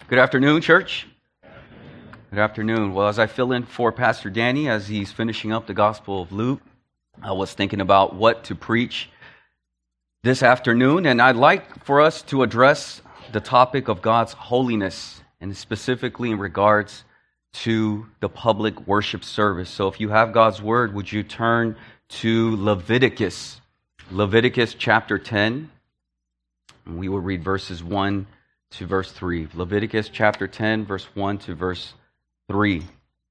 Good afternoon, church. Good afternoon. Well, as I fill in for Pastor Danny as he's finishing up the Gospel of Luke, I was thinking about what to preach this afternoon, and I'd like for us to address the topic of God's holiness, and specifically in regards to the public worship service. So if you have God's Word, would you turn to Leviticus chapter 10. We will read verses 1 to verse 3. Leviticus chapter 10, verse 1 to verse 3.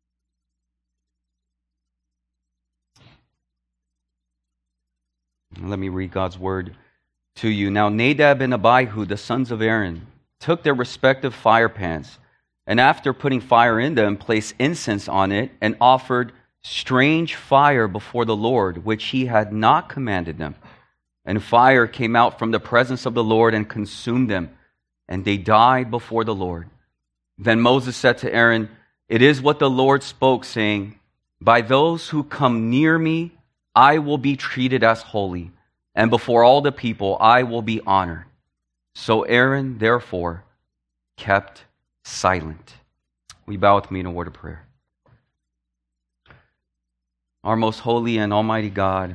Let me read God's word to you. Now Nadab and Abihu, the sons of Aaron, took their respective fire pans, and after putting fire in them, placed incense on it, and offered strange fire before the Lord, which he had not commanded them. And fire came out from the presence of the Lord and consumed them, and they died before the Lord. Then Moses said to Aaron, "It is what the Lord spoke, saying, by those who come near me, I will be treated as holy, and before all the people I will be honored." So Aaron, therefore, kept silent. We bow with me in a word of prayer. Our most holy and almighty God,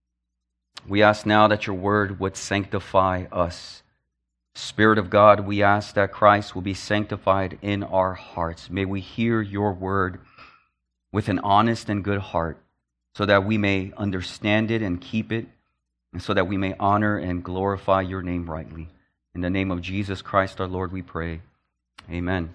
we ask now that your word would sanctify us. Spirit of God, we ask that Christ will be sanctified in our hearts. May we hear your word with an honest and good heart, so that we may understand it and keep it, and so that we may honor and glorify your name rightly. In the name of Jesus Christ our Lord we pray. Amen.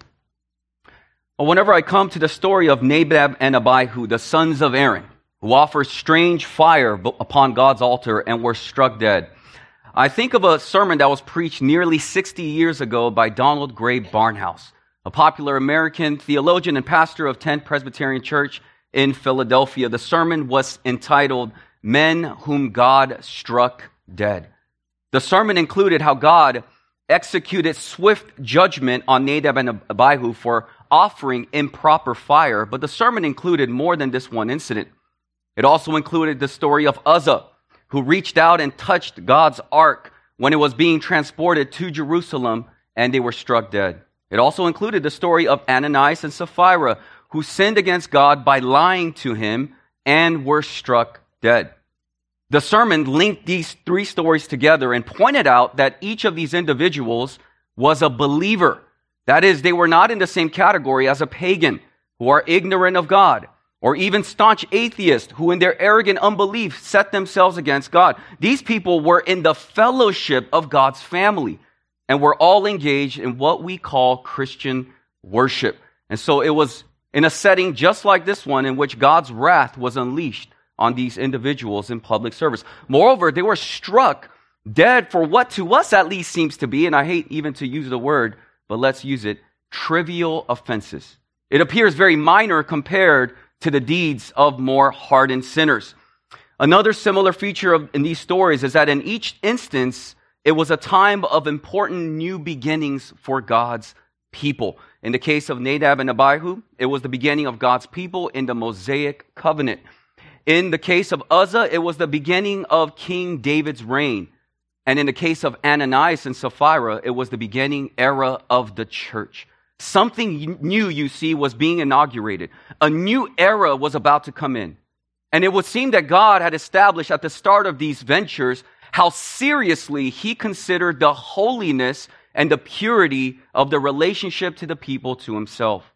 Well, whenever I come to the story of Nadab and Abihu, the sons of Aaron, who offered strange fire upon God's altar and were struck dead, I think of a sermon that was preached nearly 60 years ago by Donald Gray Barnhouse, a popular American theologian and pastor of 10th Presbyterian Church in Philadelphia. The sermon was entitled, "Men Whom God Struck Dead." The sermon included how God executed swift judgment on Nadab and Abihu for offering improper fire, but the sermon included more than this one incident. It also included the story of Uzzah, who reached out and touched God's ark when it was being transported to Jerusalem, and they were struck dead. It also included the story of Ananias and Sapphira, who sinned against God by lying to him and were struck dead. The sermon linked these three stories together and pointed out that each of these individuals was a believer. That is, they were not in the same category as a pagan who are ignorant of God, or even staunch atheists who in their arrogant unbelief set themselves against God. These people were in the fellowship of God's family and were all engaged in what we call Christian worship. And so it was in a setting just like this one in which God's wrath was unleashed on these individuals in public service. Moreover, they were struck dead for what to us at least seems to be, and I hate even to use the word, but let's use it, trivial offenses. It appears very minor compared to the deeds of more hardened sinners. Another similar feature in these stories is that in each instance, it was a time of important new beginnings for God's people. In the case of Nadab and Abihu, it was the beginning of God's people in the Mosaic covenant. In the case of Uzzah, it was the beginning of King David's reign. And in the case of Ananias and Sapphira, it was the beginning era of the church. Something new, you see, was being inaugurated. A new era was about to come in. And it would seem that God had established at the start of these ventures how seriously he considered the holiness and the purity of the relationship to the people to himself.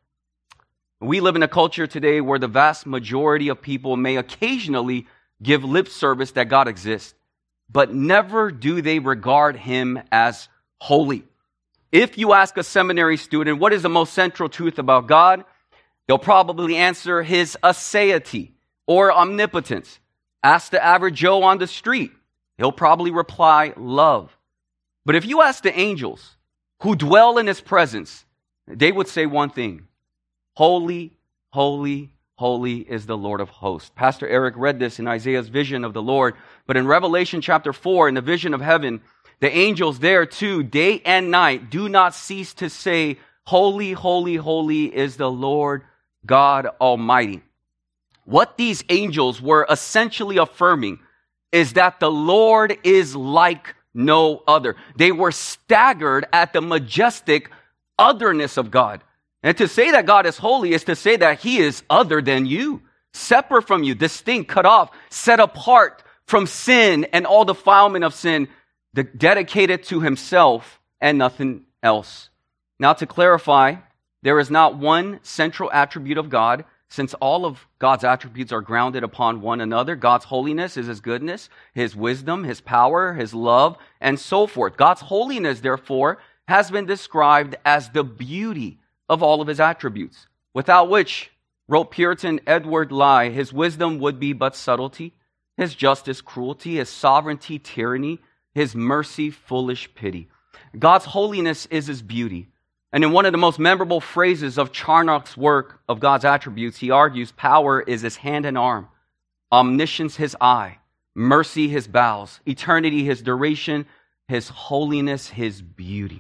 We live in a culture today where the vast majority of people may occasionally give lip service that God exists, but never do they regard him as holy. If you ask a seminary student, what is the most central truth about God? They'll probably answer his aseity or omnipotence. Ask the average Joe on the street. He'll probably reply, love. But if you ask the angels who dwell in his presence, they would say one thing: holy, holy, holy is the Lord of hosts. Pastor Eric read this in Isaiah's vision of the Lord, but in Revelation chapter 4, in the vision of heaven, the angels there too, day and night, do not cease to say, holy, holy, holy is the Lord God Almighty. What these angels were essentially affirming is that the Lord is like no other. They were staggered at the majestic otherness of God. And to say that God is holy is to say that he is other than you, separate from you, distinct, cut off, set apart from sin and all defilement of sin, dedicated to himself and nothing else. Now, to clarify, there is not one central attribute of God, since all of God's attributes are grounded upon one another. God's holiness is his goodness, his wisdom, his power, his love, and so forth. God's holiness, therefore, has been described as the beauty of all of his attributes, without which, wrote Puritan Edward Lye, his wisdom would be but subtlety, his justice cruelty, his sovereignty tyranny, his mercy foolish pity. God's holiness is his beauty. And in one of the most memorable phrases of Charnock's work of God's attributes, he argues power is his hand and arm, omniscience his eye, mercy his bowels, eternity his duration, his holiness his beauty.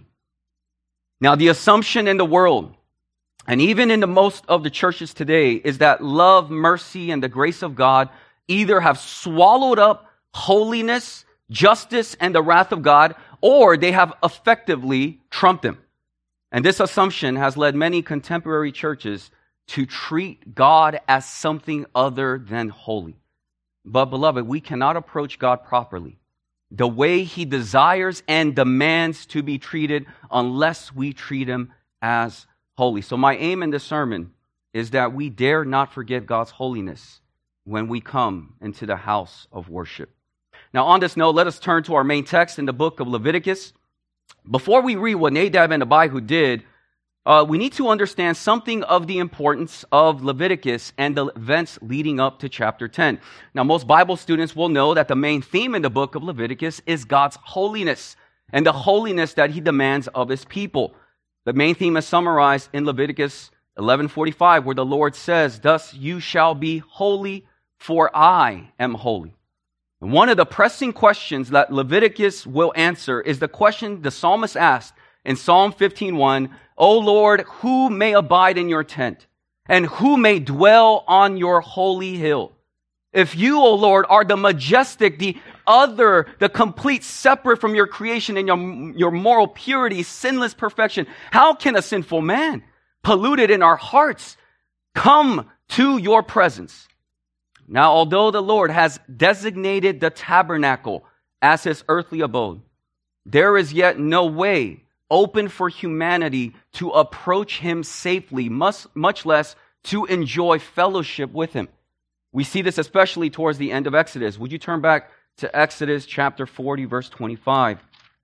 Now, the assumption in the world, and even in the most of the churches today, is that love, mercy, and the grace of God either have swallowed up holiness, justice, and the wrath of God, or they have effectively trumped him. And this assumption has led many contemporary churches to treat God as something other than holy. But beloved, we cannot approach God properly, the way he desires and demands to be treated, unless we treat him as holy. So my aim in this sermon is that we dare not forget God's holiness when we come into the house of worship. Now, on this note, let us turn to our main text in the book of Leviticus. Before we read what Nadab and Abihu did, we need to understand something of the importance of Leviticus and the events leading up to chapter 10. Now, most Bible students will know that the main theme in the book of Leviticus is God's holiness and the holiness that he demands of his people. The main theme is summarized in Leviticus 11:45, where the Lord says, "Thus you shall be holy, for I am holy." One of the pressing questions that Leviticus will answer is the question the psalmist asked in Psalm 15:1, "O Lord, who may abide in your tent, and who may dwell on your holy hill? If you, O Lord, are the majestic, the other, the complete, separate from your creation and your moral purity, sinless perfection, how can a sinful man, polluted in our hearts, come to your presence?" Now, although the Lord has designated the tabernacle as his earthly abode, there is yet no way open for humanity to approach him safely, much less to enjoy fellowship with him. We see this especially towards the end of Exodus. Would you turn back to Exodus chapter 40, verse 25?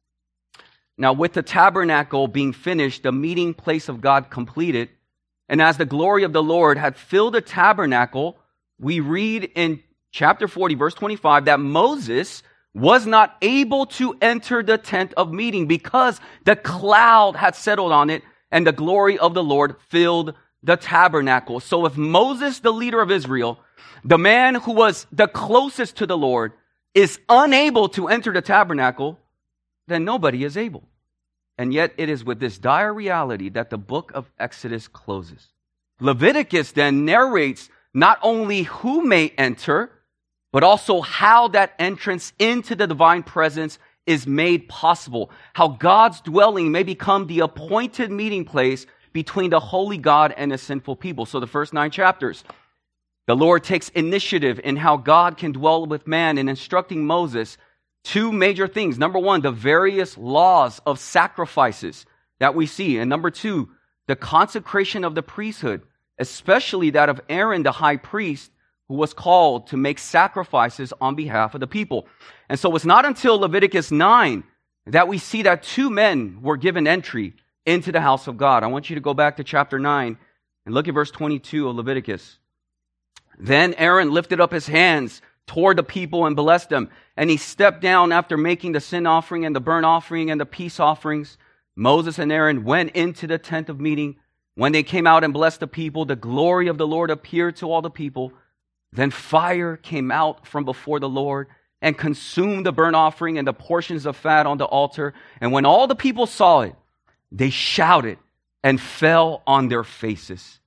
Now, with the tabernacle being finished, the meeting place of God completed, and as the glory of the Lord had filled the tabernacle, we read in chapter 40, verse 25, that Moses was not able to enter the tent of meeting because the cloud had settled on it and the glory of the Lord filled the tabernacle. So if Moses, the leader of Israel, the man who was the closest to the Lord, is unable to enter the tabernacle, then nobody is able. And yet it is with this dire reality that the book of Exodus closes. Leviticus then narrates not only who may enter, but also how that entrance into the divine presence is made possible. How God's dwelling may become the appointed meeting place between the holy God and the sinful people. So the first 9 chapters, the Lord takes initiative in how God can dwell with man in instructing Moses 2 major things. Number 1, the various laws of sacrifices that we see. And number 2, the consecration of the priesthood, especially that of Aaron, the high priest, who was called to make sacrifices on behalf of the people. And so it's not until Leviticus 9 that we see that 2 men were given entry into the house of God. I want you to go back to chapter 9 and look at verse 22 of Leviticus. Then Aaron lifted up his hands toward the people and blessed them. And he stepped down after making the sin offering and the burnt offering and the peace offerings. Moses and Aaron went into the tent of meeting. When they came out and blessed the people, the glory of the Lord appeared to all the people. Then fire came out from before the Lord and consumed the burnt offering and the portions of fat on the altar. And when all the people saw it, they shouted and fell on their faces.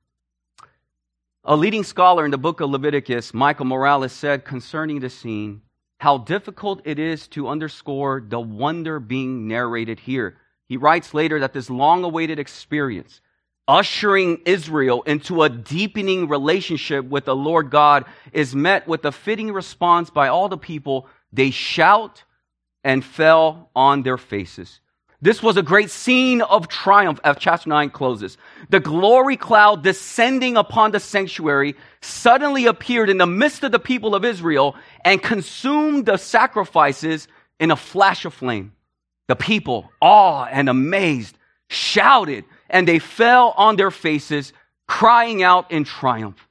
A leading scholar in the book of Leviticus, Michael Morales, said concerning the scene, how difficult it is to underscore the wonder being narrated here. He writes later that this long-awaited experience, ushering Israel into a deepening relationship with the Lord God, is met with a fitting response by all the people. They shout and fell on their faces. This was a great scene of triumph as chapter 9 closes. The glory cloud descending upon the sanctuary suddenly appeared in the midst of the people of Israel and consumed the sacrifices in a flash of flame. The people, awed and amazed, shouted, and they fell on their faces, crying out in triumph.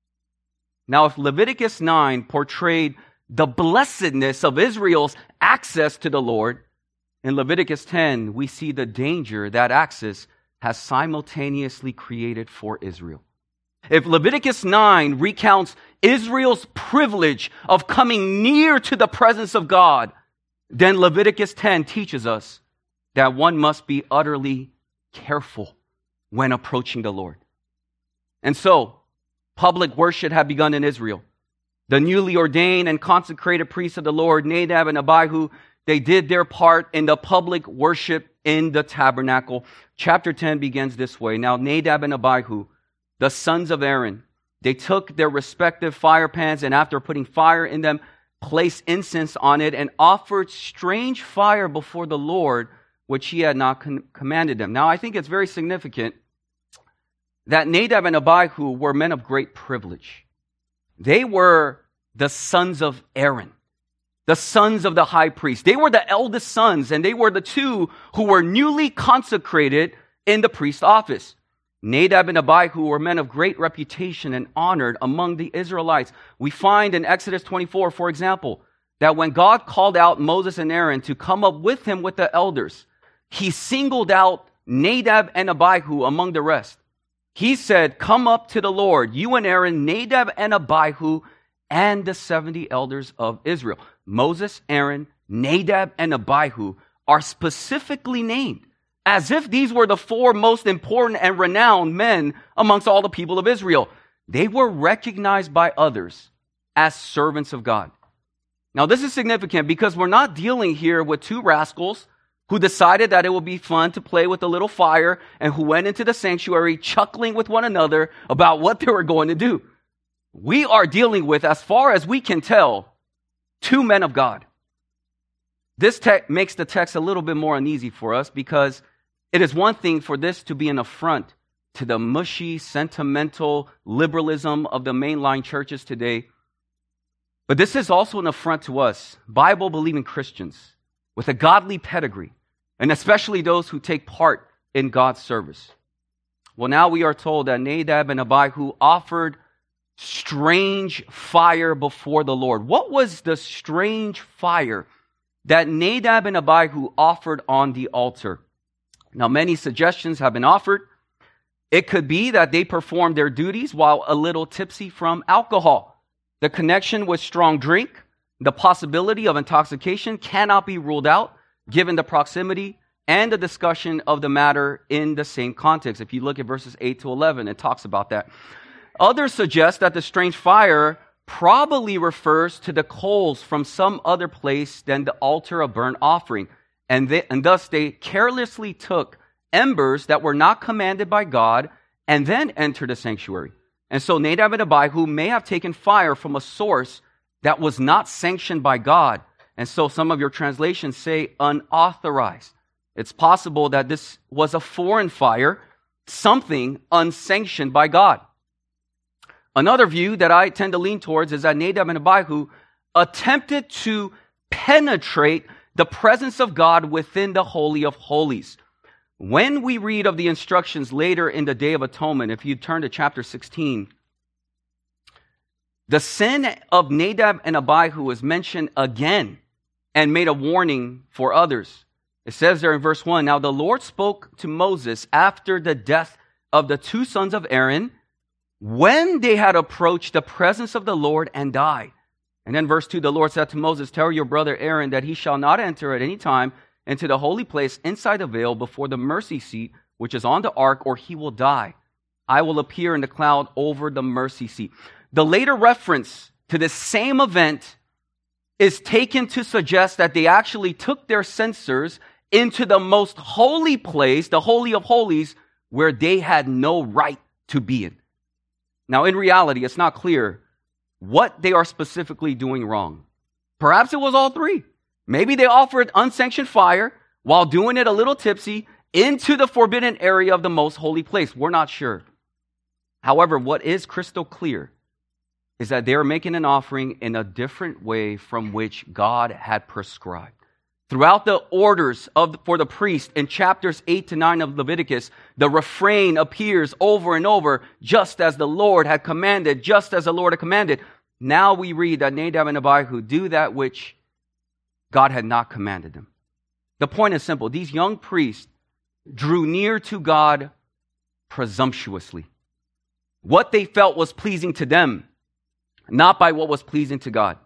Now, if Leviticus 9 portrayed the blessedness of Israel's access to the Lord, in Leviticus 10, we see the danger that access has simultaneously created for Israel. If Leviticus 9 recounts Israel's privilege of coming near to the presence of God, then Leviticus 10 teaches us that one must be utterly careful when approaching the Lord. And so, public worship had begun in Israel. The newly ordained and consecrated priests of the Lord, Nadab and Abihu, they did their part in the public worship in the tabernacle. Chapter 10 begins this way. Now, Nadab and Abihu, the sons of Aaron, they took their respective fire pans and after putting fire in them, placed incense on it and offered strange fire before the Lord, which he had not commanded them. Now, I think it's very significant that Nadab and Abihu were men of great privilege. They were the sons of Aaron, the sons of the high priest. They were the eldest sons, and they were the two who were newly consecrated in the priest office. Nadab and Abihu were men of great reputation and honored among the Israelites. We find in Exodus 24, for example, that when God called out Moses and Aaron to come up with him with the elders, he singled out Nadab and Abihu among the rest. He said, "Come up to the Lord, you and Aaron, Nadab and Abihu, and the 70 elders of Israel." Moses, Aaron, Nadab, and Abihu are specifically named as if these were the four most important and renowned men amongst all the people of Israel. They were recognized by others as servants of God. Now, this is significant because we're not dealing here with two rascals who decided that it would be fun to play with a little fire and who went into the sanctuary chuckling with one another about what they were going to do. We are dealing with, as far as we can tell, two men of God. This makes the text a little bit more uneasy for us because it is one thing for this to be an affront to the mushy, sentimental liberalism of the mainline churches today. But this is also an affront to us, Bible-believing Christians with a godly pedigree, and especially those who take part in God's service. Well, now we are told that Nadab and Abihu offered strange fire before the Lord. What was the strange fire that Nadab and Abihu offered on the altar? Now, many suggestions have been offered. It could be that they performed their duties while a little tipsy from alcohol. The connection with strong drink, the possibility of intoxication cannot be ruled out given the proximity and the discussion of the matter in the same context. If you look at verses 8 to 11, it talks about that. Others suggest that the strange fire probably refers to the coals from some other place than the altar of burnt offering. And thus they carelessly took embers that were not commanded by God and then entered the sanctuary. And so Nadab and Abihu may have taken fire from a source that was not sanctioned by God. And so some of your translations say unauthorized. It's possible that this was a foreign fire, something unsanctioned by God. Another view that I tend to lean towards is that Nadab and Abihu attempted to penetrate the presence of God within the Holy of Holies. When we read of the instructions later in the Day of Atonement, if you turn to chapter 16, the sin of Nadab and Abihu is mentioned again and made a warning for others. It says there in verse 1, "Now the Lord spoke to Moses after the death of the two sons of Aaron, when they had approached the presence of the Lord and died." And then verse 2, the Lord said to Moses, "Tell your brother Aaron that he shall not enter at any time into the holy place inside the veil before the mercy seat, which is on the ark, or he will die. I will appear in the cloud over the mercy seat." The later reference to the same event is taken to suggest that they actually took their censers into the most holy place, the Holy of Holies, where they had no right to be in. Now, in reality, it's not clear what they are specifically doing wrong. Perhaps it was all three. Maybe they offered unsanctioned fire while doing it a little tipsy into the forbidden area of the most holy place. We're not sure. However, what is crystal clear is that they are making an offering in a different way from which God had prescribed. Throughout the orders for the priest in chapters 8 to 9 of Leviticus, the refrain appears over and over, just as the Lord had commanded, just as the Lord had commanded. Now we read that Nadab and Abihu do that which God had not commanded them. The point is simple. These young priests drew near to God presumptuously. What they felt was pleasing to them, not by what was pleasing to God.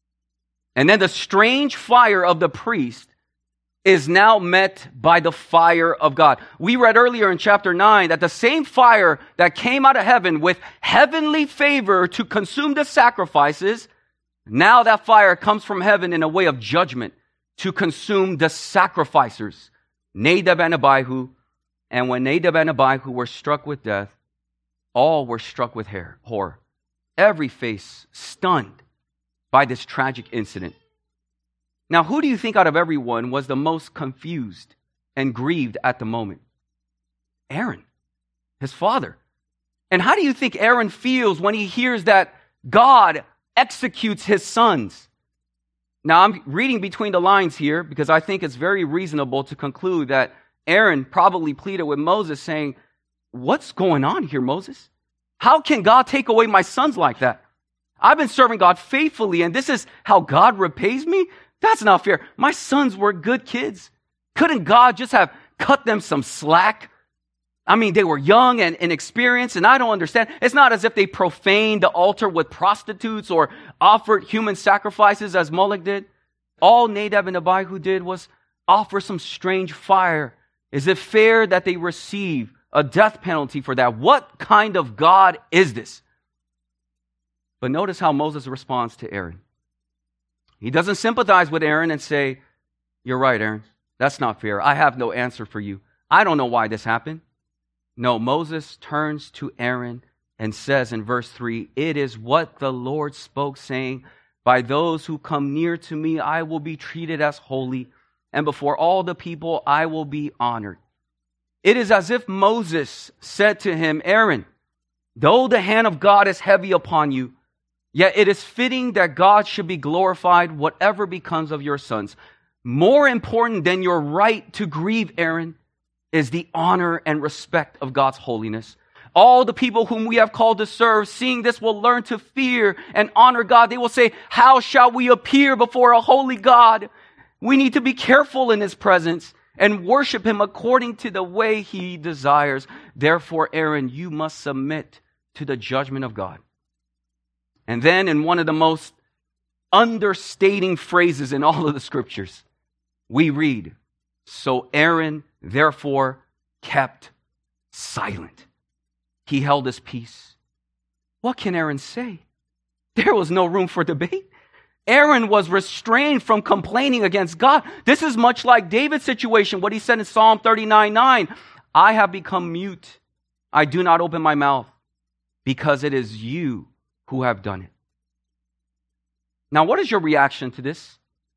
And then the strange fire of the priest is now met by the fire of God. We read earlier in chapter 9 that the same fire that came out of heaven with heavenly favor to consume the sacrifices, now that fire comes from heaven in a way of judgment to consume the sacrificers, Nadab and Abihu. And when Nadab and Abihu were struck with death, all were struck with horror. Every face stunned by this tragic incident. Now, who do you think out of everyone was the most confused and grieved at the moment? Aaron, his father. And how do you think Aaron feels when he hears that God executes his sons? Now, I'm reading between the lines here because I think it's very reasonable to conclude that Aaron probably pleaded with Moses saying, "What's going on here, Moses? How can God take away my sons like that? I've been serving God faithfully, and this is how God repays me? That's not fair. My sons were good kids. Couldn't God just have cut them some slack? I mean, they were young and inexperienced, and I don't understand. It's not as if they profaned the altar with prostitutes or offered human sacrifices as Molech did. All Nadab and Abihu did was offer some strange fire. Is it fair that they receive a death penalty for that? What kind of God is this?" But notice how Moses responds to Aaron. He doesn't sympathize with Aaron and say, "You're right, Aaron. That's not fair. I have no answer for you. I don't know why this happened." No, Moses turns to Aaron and says in verse 3, "It is what the Lord spoke, saying, by those who come near to me, I will be treated as holy, and before all the people, I will be honored." It is as if Moses said to him, "Aaron, though the hand of God is heavy upon you, yet it is fitting that God should be glorified, whatever becomes of your sons. More important than your right to grieve, Aaron, is the honor and respect of God's holiness. All the people whom we have called to serve, seeing this, will learn to fear and honor God. They will say, 'How shall we appear before a holy God?' We need to be careful in His presence and worship Him according to the way He desires. Therefore, Aaron, you must submit to the judgment of God." And then in one of the most understating phrases in all of the scriptures, we read, "So Aaron therefore kept silent. He held his peace." What can Aaron say? There was no room for debate. Aaron was restrained from complaining against God. This is much like David's situation, what he said in Psalm 39:9. "I have become mute. I do not open my mouth, because it is you who have done it." Now, what is your reaction to this?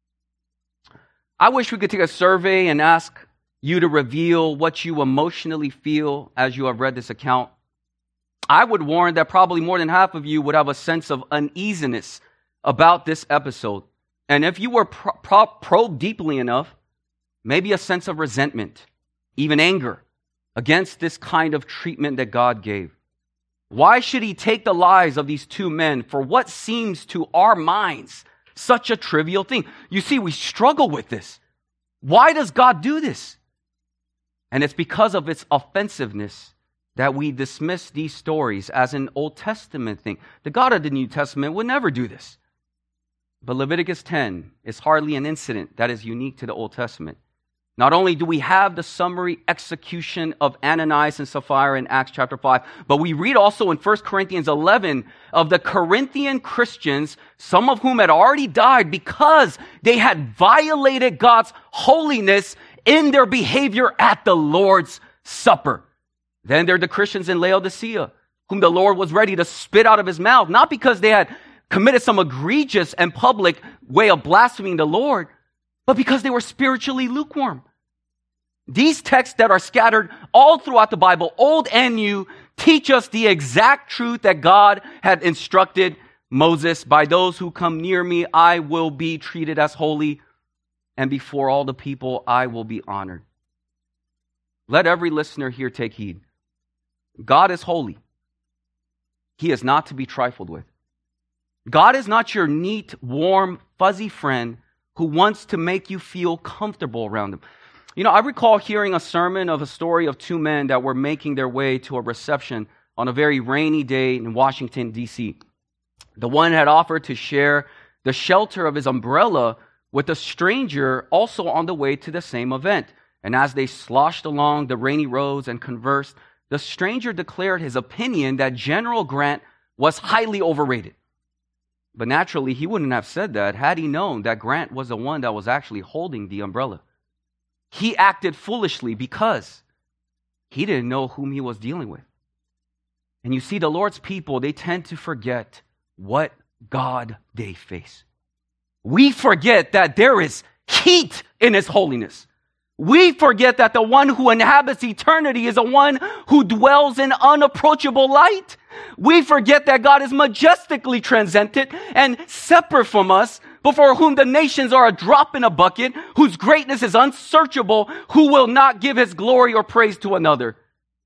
I wish we could take a survey and ask you to reveal what you emotionally feel as you have read this account. I would warn that probably more than half of you would have a sense of uneasiness about this episode. And if you were probed deeply enough, maybe a sense of resentment, even anger, against this kind of treatment that God gave. Why should He take the lives of these two men for what seems to our minds such a trivial thing? You see, we struggle with this. Why does God do this? And it's because of its offensiveness that we dismiss these stories as an Old Testament thing. The God of the New Testament would never do this. But Leviticus 10 is hardly an incident that is unique to the Old Testament. Not only do we have the summary execution of Ananias and Sapphira in Acts chapter 5, but we read also in 1 Corinthians 11 of the Corinthian Christians, some of whom had already died because they had violated God's holiness in their behavior at the Lord's Supper. Then there are the Christians in Laodicea, whom the Lord was ready to spit out of his mouth, not because they had committed some egregious and public way of blaspheming the Lord, but because they were spiritually lukewarm. These texts that are scattered all throughout the Bible, Old and New, teach us the exact truth that God had instructed Moses. By those who come near me, I will be treated as holy, and before all the people, I will be honored. Let every listener here take heed. God is holy. He is not to be trifled with. God is not your neat, warm, fuzzy friend who wants to make you feel comfortable around him. You know, I recall hearing a sermon of a story of two men that were making their way to a reception on a very rainy day in Washington, D.C. The one had offered to share the shelter of his umbrella with a stranger also on the way to the same event. And as they sloshed along the rainy roads and conversed, the stranger declared his opinion that General Grant was highly overrated. But naturally, he wouldn't have said that had he known that Grant was the one that was actually holding the umbrella. He acted foolishly because he didn't know whom he was dealing with. And you see, the Lord's people, they tend to forget what God they face. We forget that there is heat in his holiness. We forget that the one who inhabits eternity is the one who dwells in unapproachable light. We forget that God is majestically transcendent and separate from us, before whom the nations are a drop in a bucket, whose greatness is unsearchable, who will not give his glory or praise to another.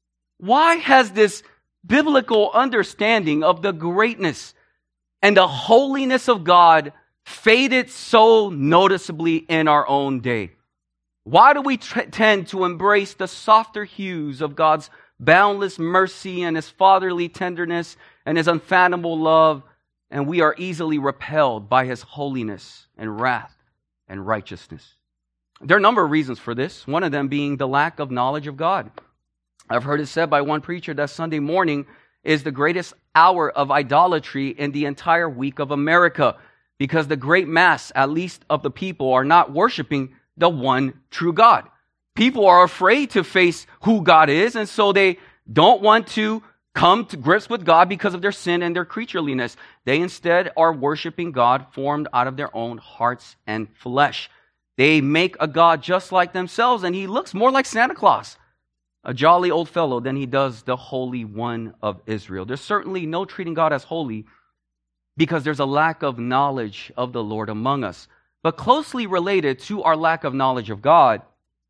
Why has this biblical understanding of the greatness and the holiness of God faded so noticeably in our own day? Why do we tend to embrace the softer hues of God's boundless mercy and his fatherly tenderness and his unfathomable love, and we are easily repelled by his holiness and wrath and righteousness? There are a number of reasons for this, one of them being the lack of knowledge of God. I've heard it said by one preacher that Sunday morning is the greatest hour of idolatry in the entire week of America, because the great mass, at least of the people, are not worshiping the one true God. People are afraid to face who God is, and so they don't want to come to grips with God because of their sin and their creatureliness. They instead are worshiping God formed out of their own hearts and flesh. They make a God just like themselves, and he looks more like Santa Claus, a jolly old fellow, than he does the Holy One of Israel. There's certainly no treating God as holy because there's a lack of knowledge of the Lord among us. But closely related to our lack of knowledge of God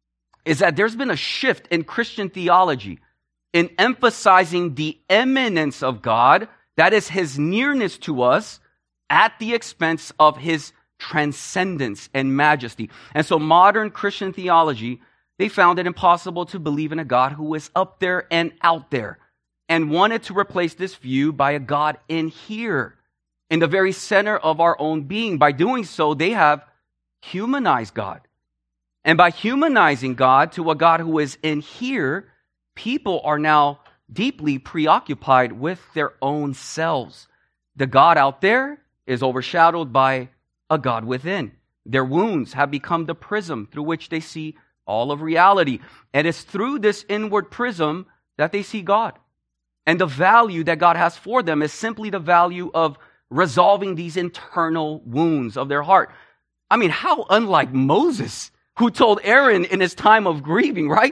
is that there's been a shift in Christian theology in emphasizing the immanence of God, that is his nearness to us, at the expense of his transcendence and majesty. And so modern Christian theology, they found it impossible to believe in a God who is up there and out there, and wanted to replace this view by a God in here, in the very center of our own being. By doing so, they have humanized God. And by humanizing God to a God who is in here, people are now deeply preoccupied with their own selves. The God out there is overshadowed by a God within. Their wounds have become the prism through which they see all of reality. And it's through this inward prism that they see God. And the value that God has for them is simply the value of resolving these internal wounds of their heart. I mean, how unlike Moses, who told Aaron in his time of grieving, right?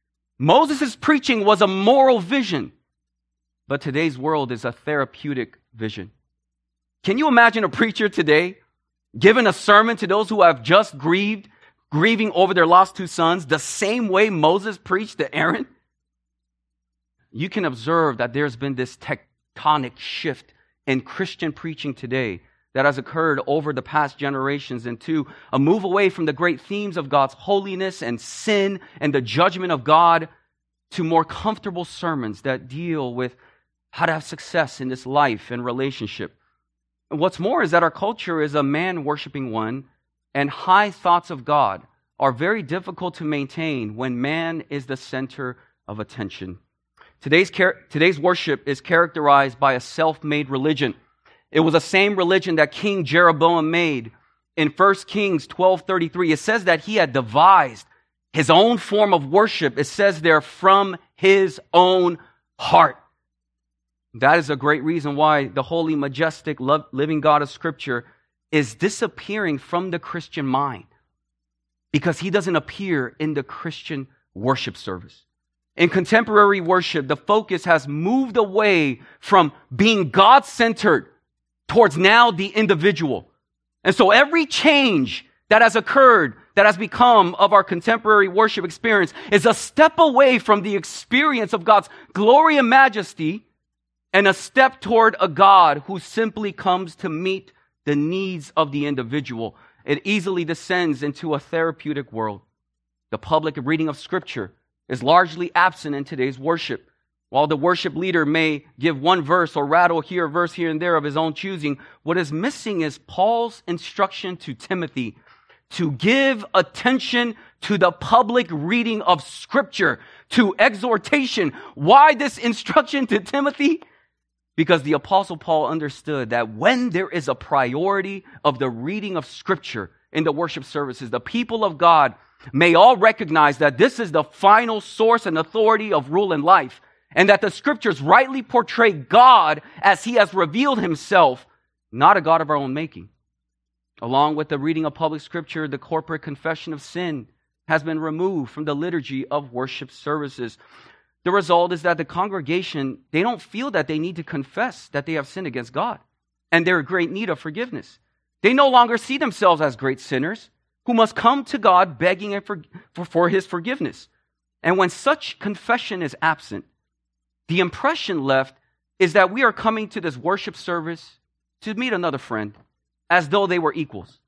Moses' preaching was a moral vision, but today's world is a therapeutic vision. Can you imagine a preacher today giving a sermon to those who have just grieving over their lost two sons, the same way Moses preached to Aaron? You can observe that there's been this tectonic shift in Christian preaching today that has occurred over the past generations into a move away from the great themes of God's holiness and sin and the judgment of God to more comfortable sermons that deal with how to have success in this life and relationship. And what's more is that our culture is a man-worshiping one, and high thoughts of God are very difficult to maintain when man is the center of attention. Today's worship is characterized by a self-made religion. It was the same religion that King Jeroboam made. In 1 Kings 12:33, it says that he had devised His own form of worship, it says there, from his own heart. That is a great reason why the holy, majestic, living God of Scripture is disappearing from the Christian mind, because he doesn't appear in the Christian worship service. In contemporary worship, the focus has moved away from being God-centered towards now the individual. And so every change that has occurred, that has become of our contemporary worship experience, is a step away from the experience of God's glory and majesty, and a step toward a God who simply comes to meet the needs of the individual. It easily descends into a therapeutic world. The public reading of Scripture is largely absent in today's worship. While the worship leader may give one verse or rattle here a verse here and there of his own choosing, what is missing is Paul's instruction to Timothy to give attention to the public reading of Scripture, to exhortation. Why this instruction to Timothy? Because the Apostle Paul understood that when there is a priority of the reading of Scripture in the worship services, the people of God may all recognize that this is the final source and authority of rule in life, and that the Scriptures rightly portray God as He has revealed Himself, not a God of our own making. Along with the reading of public Scripture, the corporate confession of sin has been removed from the liturgy of worship services. The result is that the congregation, they don't feel that they need to confess that they have sinned against God, and they're in great need of forgiveness. They no longer see themselves as great sinners who must come to God begging for His forgiveness. And when such confession is absent, the impression left is that we are coming to this worship service to meet another friend, as though they were equals.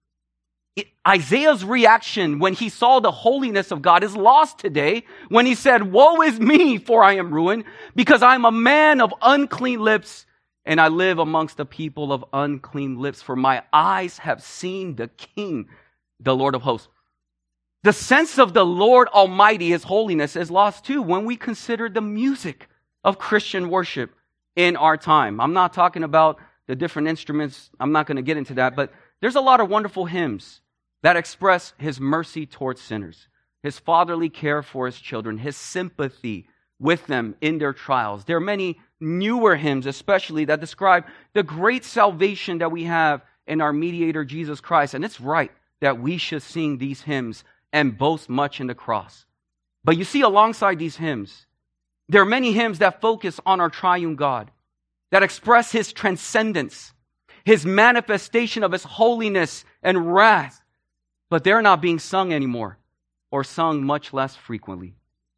Isaiah's reaction when he saw the holiness of God is lost today when he said, "Woe is me, for I am ruined, because I am a man of unclean lips, and I live amongst the people of unclean lips, for my eyes have seen the King, the Lord of hosts." The sense of the Lord Almighty, His holiness, is lost too when we consider the music of Christian worship in our time. I'm not talking about the different instruments. I'm not going to get into that, but there's a lot of wonderful hymns that express His mercy towards sinners, His fatherly care for His children, His sympathy with them in their trials. There are many newer hymns, especially, that describe the great salvation that we have in our mediator, Jesus Christ. And it's right that we should sing these hymns and boast much in the cross. But you see, alongside these hymns, there are many hymns that focus on our triune God, that express His transcendence, His manifestation of His holiness and wrath. But they're not being sung anymore, or sung much less frequently.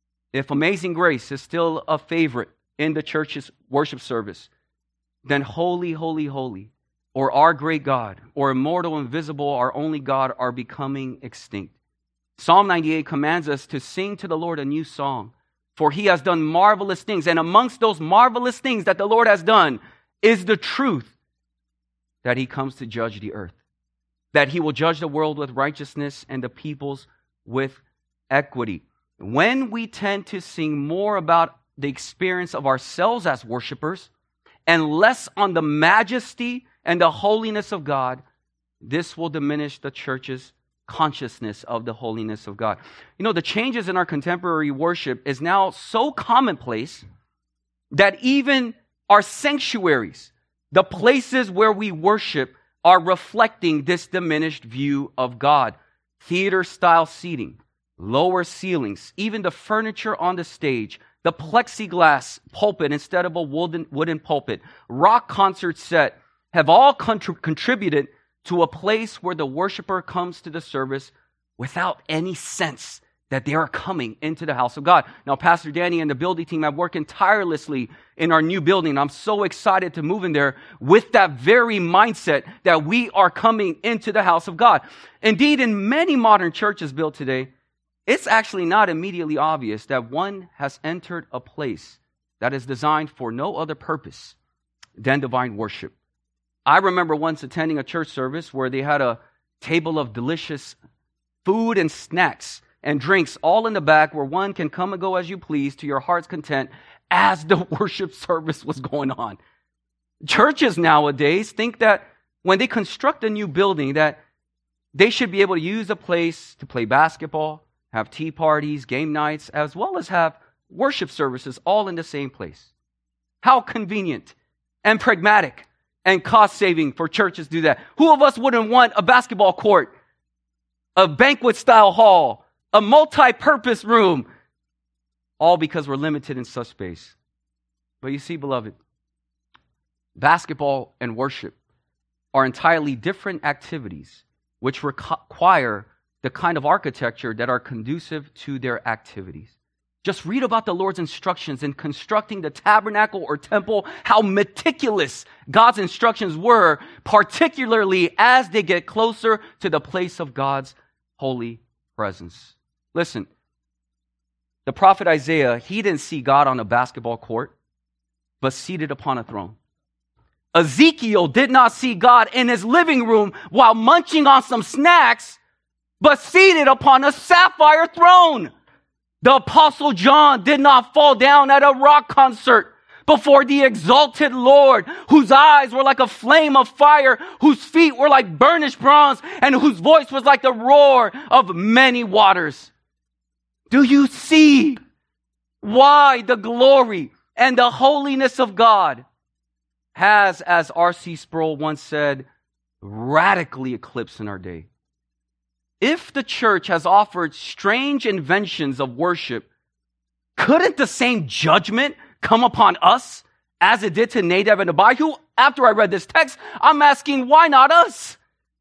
If Amazing Grace is still a favorite in the church's worship service, then Holy, Holy, Holy, or Our Great God, or Immortal, Invisible, Our Only God are becoming extinct. Psalm 98 commands us to sing to the Lord a new song, for He has done marvelous things. And amongst those marvelous things that the Lord has done is the truth that He comes to judge the earth, that He will judge the world with righteousness and the peoples with equity. When we tend to sing more about the experience of ourselves as worshipers and less on the majesty and the holiness of God, this will diminish the church's consciousness of the holiness of God. You know, the changes in our contemporary worship is now so commonplace that even our sanctuaries, the places where we worship, are reflecting this diminished view of God. Theater-style seating, lower ceilings, even the furniture on the stage, the plexiglass pulpit instead of a wooden pulpit, rock concert set, have all contributed to a place where the worshiper comes to the service without any sense that they are coming into the house of God. Now, Pastor Danny and the building team have worked tirelessly in our new building. I'm so excited to move in there with that very mindset that we are coming into the house of God. Indeed, in many modern churches built today, it's actually not immediately obvious that one has entered a place that is designed for no other purpose than divine worship. I remember once attending a church service where they had a table of delicious food and snacks and drinks all in the back where one can come and go as you please to your heart's content as the worship service was going on. Churches nowadays think that when they construct a new building that they should be able to use the place to play basketball, have tea parties, game nights, as well as have worship services all in the same place. How convenient and pragmatic and cost-saving for churches to do that. Who of us wouldn't want a basketball court, a banquet-style hall, a multi-purpose room, all because we're limited in such space? But you see, beloved, basketball and worship are entirely different activities which require the kind of architecture that are conducive to their activities. Just read about the Lord's instructions in constructing the tabernacle or temple, how meticulous God's instructions were, particularly as they get closer to the place of God's holy presence. Listen, the prophet Isaiah, he didn't see God on a basketball court, but seated upon a throne. Ezekiel did not see God in his living room while munching on some snacks, but seated upon a sapphire throne. The Apostle John did not fall down at a rock concert before the exalted Lord, whose eyes were like a flame of fire, whose feet were like burnished bronze, and whose voice was like the roar of many waters. Do you see why the glory and the holiness of God has, as R.C. Sproul once said, radically eclipsed in our day? If the church has offered strange inventions of worship, couldn't the same judgment come upon us as it did to Nadab and Abihu? After I read this text, I'm asking, why not us?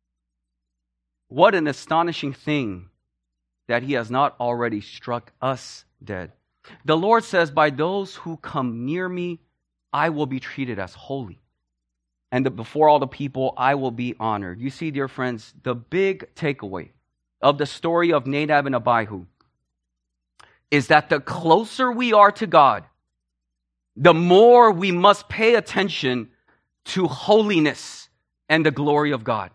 What an astonishing thing that he has not already struck us dead. The Lord says, by those who come near me, I will be treated as holy. And before all the people, I will be honored. You see, dear friends, the big takeaway of the story of Nadab and Abihu is that the closer we are to God, the more we must pay attention to holiness and the glory of God.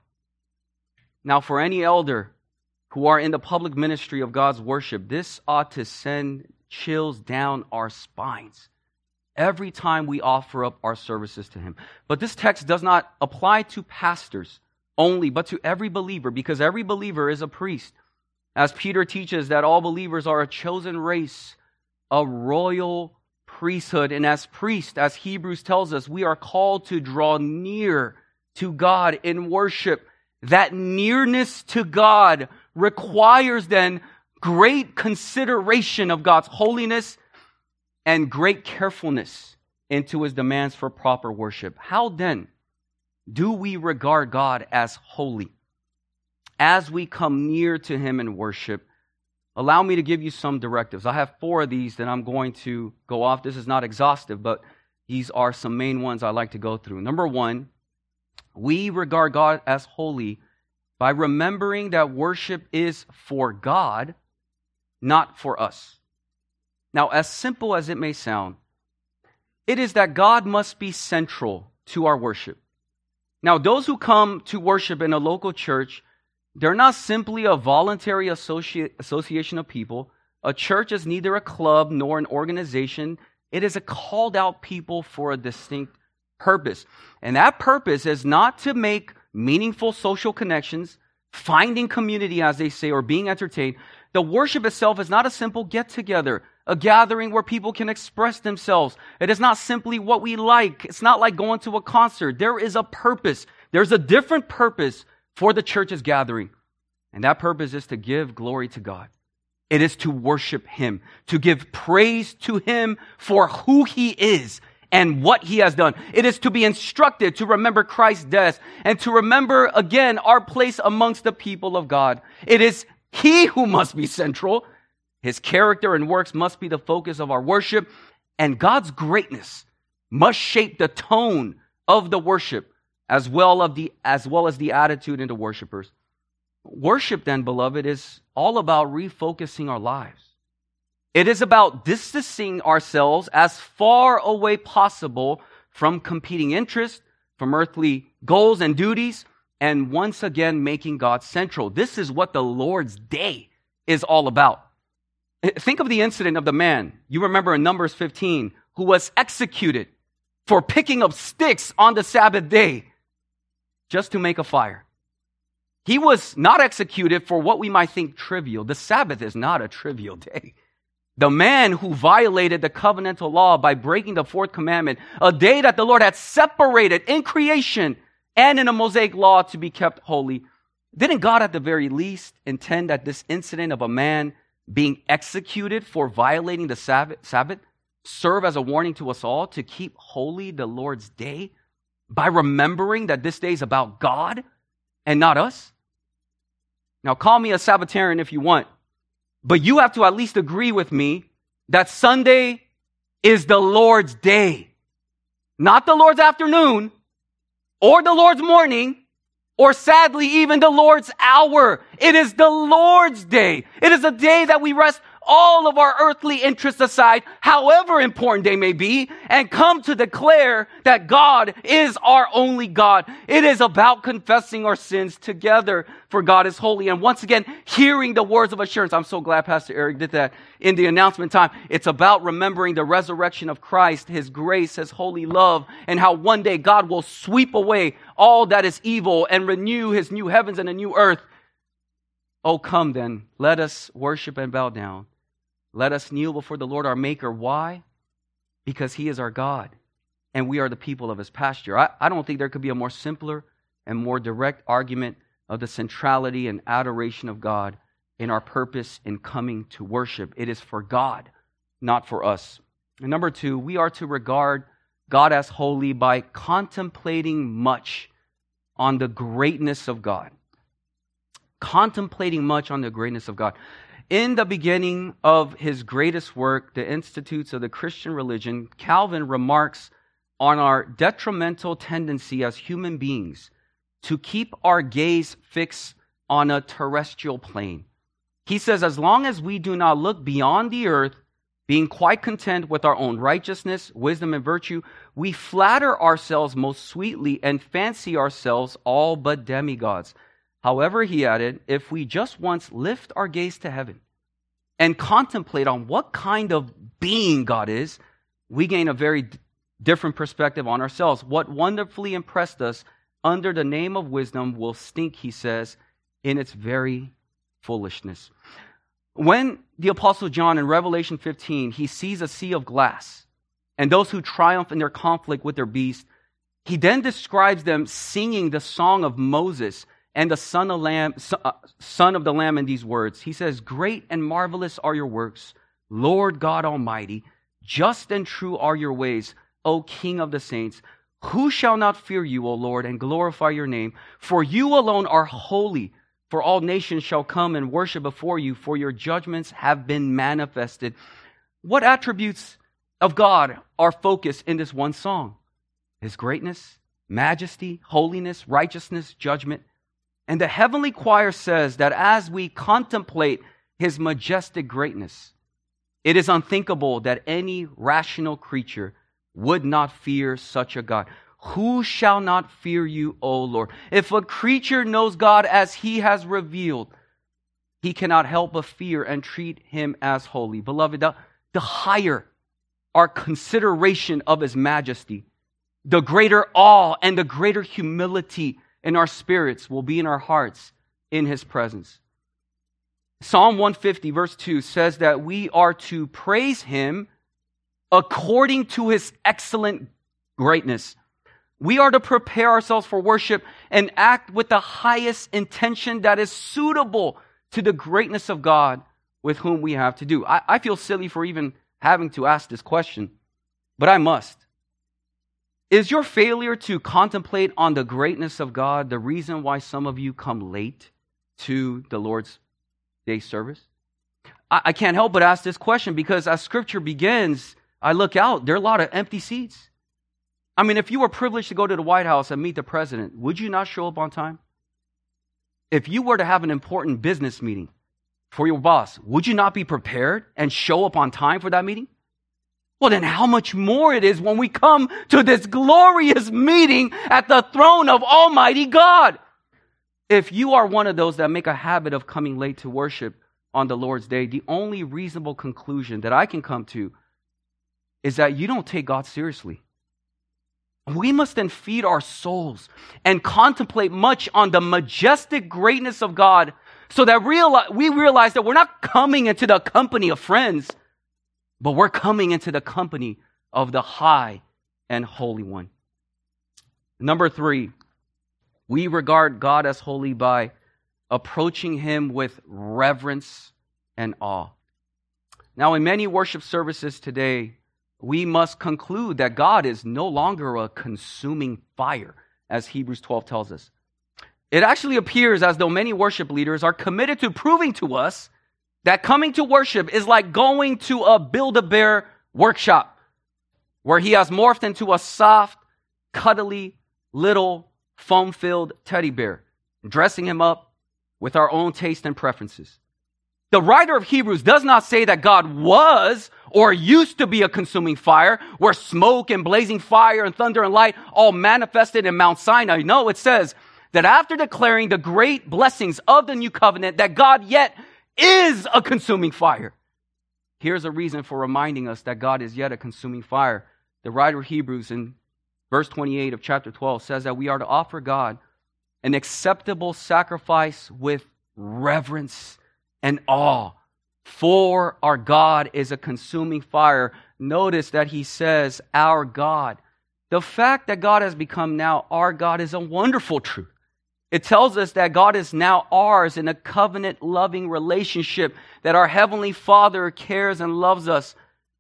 Now, for any elder who are in the public ministry of God's worship, this ought to send chills down our spines every time we offer up our services to Him. But this text does not apply to pastors only, but to every believer, because every believer is a priest. As Peter teaches that all believers are a chosen race, a royal priesthood, and as priests, as Hebrews tells us, we are called to draw near to God in worship. That nearness to God requires then great consideration of God's holiness and great carefulness into His demands for proper worship. How then do we regard God as holy? As we come near to Him in worship, allow me to give you some directives. I have 4 of these that I'm going to go off. This is not exhaustive, but these are some main ones I like to go through. Number 1, we regard God as holy by remembering that worship is for God, not for us. Now, as simple as it may sound, it is that God must be central to our worship. Now, those who come to worship in a local church, they're not simply a voluntary association of people. A church is neither a club nor an organization. It is a called out people for a distinct purpose. And that purpose is not to make meaningful social connections, finding community, as they say, or being entertained. The worship itself is not a simple get-together, a gathering where people can express themselves. It is not simply what we like. It's not like going to a concert. There is a purpose. There's a different purpose for the church's gathering. And that purpose is to give glory to God. It is to worship Him, to give praise to Him for who He is and what He has done. It is to be instructed to remember Christ's death and to remember again our place amongst the people of God. It is He who must be central. His character and works must be the focus of our worship, and God's greatness must shape the tone of the worship as well as the attitude in the worshipers. Worship, then, beloved, is all about refocusing our lives. It is about distancing ourselves as far away possible from competing interests, from earthly goals and duties, and once again making God central. This is what the Lord's Day is all about. Think of the incident of the man, you remember in Numbers 15, who was executed for picking up sticks on the Sabbath day just to make a fire. He was not executed for what we might think trivial. The Sabbath is not a trivial day. The man who violated the covenantal law by breaking the fourth commandment, a day that the Lord had separated in creation and in a Mosaic law to be kept holy, didn't God at the very least intend that this incident of a man being executed for violating the Sabbath serve as a warning to us all to keep holy the Lord's day by remembering that this day is about God and not us? Now, call me a Sabbatarian if you want, but you have to at least agree with me that Sunday is the Lord's day, not the Lord's afternoon or the Lord's morning, or sadly, even the Lord's hour. It is the Lord's day. It is a day that we rest all of our earthly interests aside, however important they may be, and come to declare that God is our only God. It is about confessing our sins together, for God is holy. And once again, hearing the words of assurance. I'm so glad Pastor Eric did that in the announcement time. It's about remembering the resurrection of Christ, His grace, His holy love, and how one day God will sweep away all that is evil and renew His new heavens and a new earth. Oh, come then, let us worship and bow down. Let us kneel before the Lord our Maker. Why? Because He is our God, and we are the people of His pasture. I don't think there could be a more simpler and more direct argument of the centrality and adoration of God in our purpose in coming to worship. It is for God, not for us. And number two, we are to regard God as holy by contemplating much on the greatness of God. Contemplating much on the greatness of God. In the beginning of his greatest work, The Institutes of the Christian Religion, Calvin remarks on our detrimental tendency as human beings to keep our gaze fixed on a terrestrial plane. He says, as long as we do not look beyond the earth, being quite content with our own righteousness, wisdom, and virtue, we flatter ourselves most sweetly and fancy ourselves all but demigods. However, he added, if we just once lift our gaze to heaven and contemplate on what kind of being God is, we gain a very different perspective on ourselves. What wonderfully impressed us under the name of wisdom will stink, he says, in its very foolishness. When the Apostle John in Revelation 15, he sees a sea of glass and those who triumph in their conflict with their beast, he then describes them singing the song of Moses and the son of the Lamb in these words. He says, great and marvelous are your works, Lord God Almighty. Just and true are your ways, O King of the saints. Who shall not fear you, O Lord, and glorify your name? For you alone are holy. For all nations shall come and worship before you, for your judgments have been manifested. What attributes of God are focused in this one song? His greatness, majesty, holiness, righteousness, judgment. And the heavenly choir says that as we contemplate His majestic greatness, it is unthinkable that any rational creature would not fear such a God. Who shall not fear you, O Lord? If a creature knows God as He has revealed, he cannot help but fear and treat Him as holy. Beloved, the higher our consideration of His majesty, the greater awe and the greater humility in our spirits will be in our hearts in His presence. Psalm 150 verse 2 says that we are to praise Him according to His excellent greatness. We are to prepare ourselves for worship and act with the highest intention that is suitable to the greatness of God with whom we have to do. I feel silly for even having to ask this question, but I must. Is your failure to contemplate on the greatness of God the reason why some of you come late to the Lord's Day service? I can't help but ask this question because as Scripture begins, I look out, there are a lot of empty seats. I mean, if you were privileged to go to the White House and meet the president, would you not show up on time? If you were to have an important business meeting for your boss, would you not be prepared and show up on time for that meeting? Well, then how much more it is when we come to this glorious meeting at the throne of Almighty God. If you are one of those that make a habit of coming late to worship on the Lord's Day, the only reasonable conclusion that I can come to is that you don't take God seriously. We must then feed our souls and contemplate much on the majestic greatness of God so that we realize that we're not coming into the company of friends, but we're coming into the company of the High and Holy One. Number 3, we regard God as holy by approaching Him with reverence and awe. Now, in many worship services today, we must conclude that God is no longer a consuming fire, as Hebrews 12 tells us. It actually appears as though many worship leaders are committed to proving to us that coming to worship is like going to a Build-A-Bear workshop, where he has morphed into a soft, cuddly, little, foam-filled teddy bear, dressing him up with our own taste and preferences. The writer of Hebrews does not say that God was or used to be a consuming fire, where smoke and blazing fire and thunder and light all manifested in Mount Sinai. No, it says that after declaring the great blessings of the new covenant, that God yet is a consuming fire. Here's a reason for reminding us that God is yet a consuming fire. The writer of Hebrews in verse 28 of chapter 12 says that we are to offer God an acceptable sacrifice with reverence and awe, for our God is a consuming fire. Notice that he says, our God. The fact that God has become now our God is a wonderful truth. It tells us that God is now ours in a covenant-loving relationship, that our Heavenly Father cares and loves us,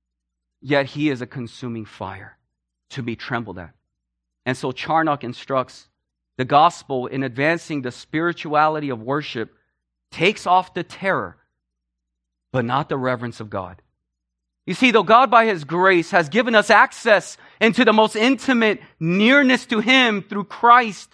yet He is a consuming fire to be trembled at. And so Charnock instructs the gospel in advancing the spirituality of worship takes off the terror, but not the reverence of God. You see, though God by His grace has given us access into the most intimate nearness to Him through Christ,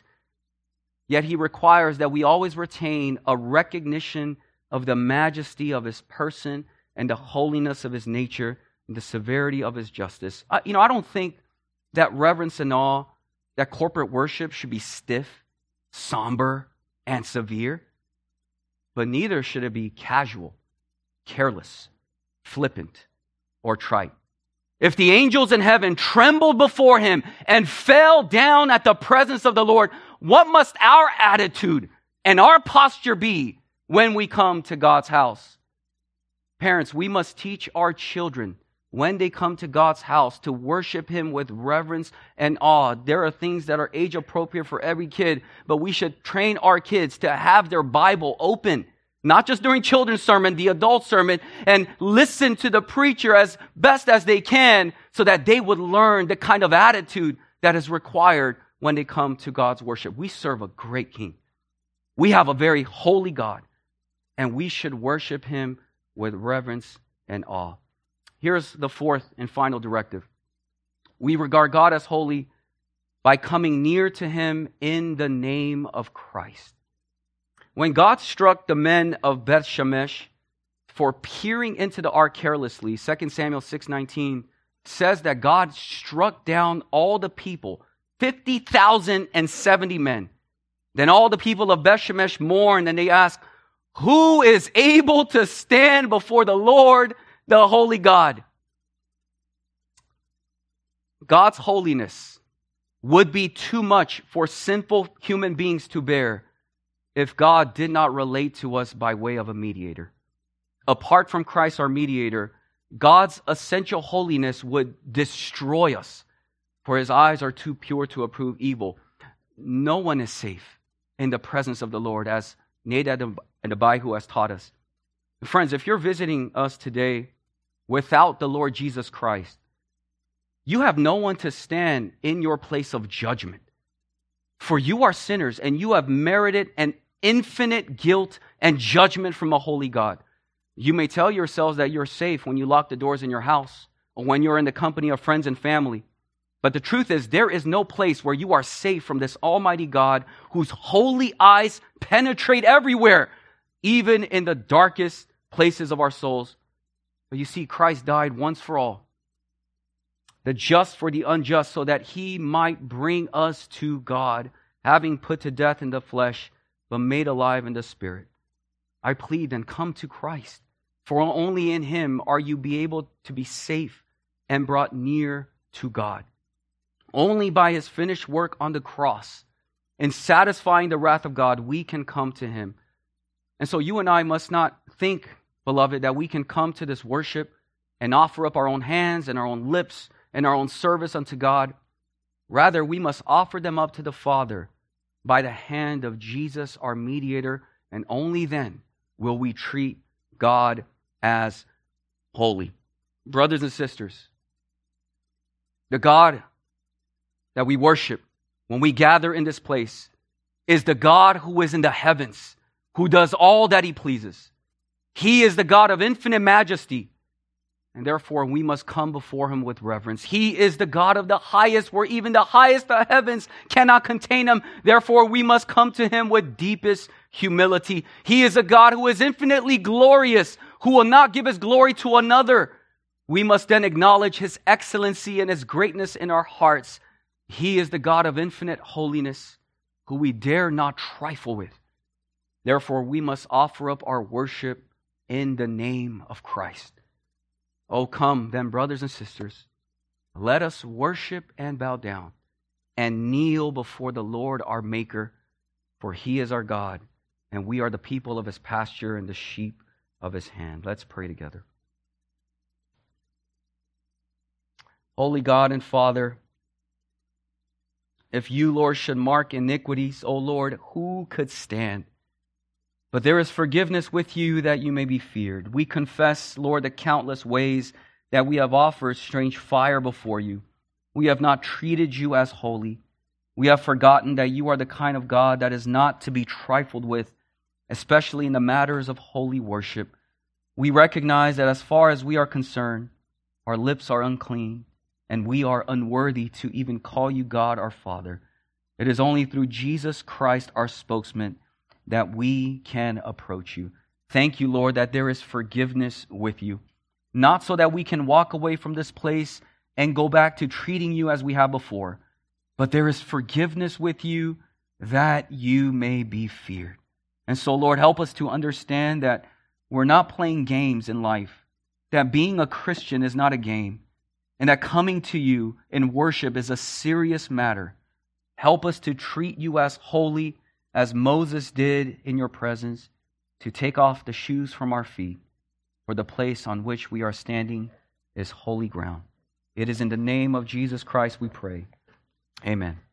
yet He requires that we always retain a recognition of the majesty of His person and the holiness of His nature and the severity of His justice. I don't think that reverence and awe, that corporate worship should be stiff, somber, and severe. But neither should it be casual, careless, flippant, or trite. If the angels in heaven trembled before Him and fell down at the presence of the Lord, what must our attitude and our posture be when we come to God's house? Parents, we must teach our children when they come to God's house to worship Him with reverence and awe. There are things that are age appropriate for every kid, but we should train our kids to have their Bible open, not just during children's sermon, the adult sermon, and listen to the preacher as best as they can so that they would learn the kind of attitude that is required when they come to God's worship. We serve a great King. We have a very holy God, and we should worship Him with reverence and awe. Here's the fourth and final directive. We regard God as holy by coming near to Him in the name of Christ. When God struck the men of Beth Shemesh for peering into the ark carelessly, 2 Samuel 6:19 says that God struck down all the people, 50,070 men. Then all the people of Beth Shemesh mourned, and they asked, who is able to stand before the Lord, the holy God? God's holiness would be too much for sinful human beings to bear if God did not relate to us by way of a mediator. Apart from Christ, our mediator, God's essential holiness would destroy us, for His eyes are too pure to approve evil. No one is safe in the presence of the Lord, as Nadab and Abihu has taught us. Friends, if you're visiting us today without the Lord Jesus Christ, you have no one to stand in your place of judgment. For you are sinners, and you have merited an infinite guilt and judgment from a holy God. You may tell yourselves that you're safe when you lock the doors in your house or when you're in the company of friends and family. But the truth is, there is no place where you are safe from this almighty God whose holy eyes penetrate everywhere, even in the darkest places of our souls. But you see, Christ died once for all, the just for the unjust, so that He might bring us to God, having put to death in the flesh, but made alive in the Spirit. I plead then, come to Christ, for only in Him are you be able to be safe and brought near to God. Only by his finished work on the cross and satisfying the wrath of God, we can come to him. And so you and I must not think, beloved, that we can come to this worship and offer up our own hands and our own lips and our own service unto God. Rather, we must offer them up to the Father by the hand of Jesus, our mediator, and only then will we treat God as holy. Brothers and sisters, the God that we worship when we gather in this place is the God who is in the heavens, who does all that he pleases. He is the God of infinite majesty, and therefore we must come before him with reverence. He is the God of the highest, where even the highest of heavens cannot contain him. Therefore we must come to him with deepest humility. He is a God who is infinitely glorious, who will not give his glory to another. We must then acknowledge his excellency and his greatness in our hearts. He is the God of infinite holiness, who we dare not trifle with. Therefore we must offer up our worship in the name of Christ. Oh, come then, brothers and sisters, let us worship and bow down and kneel before the Lord our Maker, for he is our God, and we are the people of his pasture and the sheep of his hand. Let's pray together. Holy God and Father, if you, Lord, should mark iniquities, O Lord, who could stand? But there is forgiveness with you that you may be feared. We confess, Lord, the countless ways that we have offered strange fire before you. We have not treated you as holy. We have forgotten that you are the kind of God that is not to be trifled with, especially in the matters of holy worship. We recognize that as far as we are concerned, our lips are unclean, and we are unworthy to even call you God our Father. It is only through Jesus Christ, our spokesman, that we can approach you. Thank you, Lord, that there is forgiveness with you. Not so that we can walk away from this place and go back to treating you as we have before, but there is forgiveness with you that you may be feared. And so, Lord, help us to understand that we're not playing games in life, that being a Christian is not a game, and that coming to you in worship is a serious matter. Help us to treat you as holy, as Moses did in your presence, to take off the shoes from our feet, for the place on which we are standing is holy ground. It is in the name of Jesus Christ we pray. Amen.